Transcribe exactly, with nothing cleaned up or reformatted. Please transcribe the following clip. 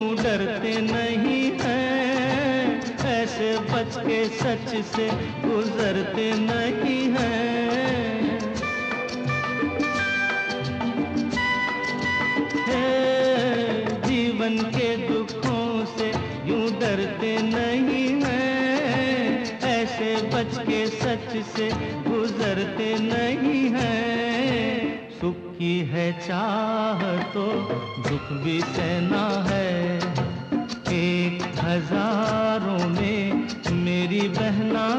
डरते नहीं हैं, ऐसे बच के सच से गुजरते नहीं हैं। हे जीवन के दुखों से यूं डरते नहीं हैं, ऐसे बच के सच से गुजरते नहीं हैं। सुख की है चाह तो दुख भी सहना है, एक हजारों में मेरी बहना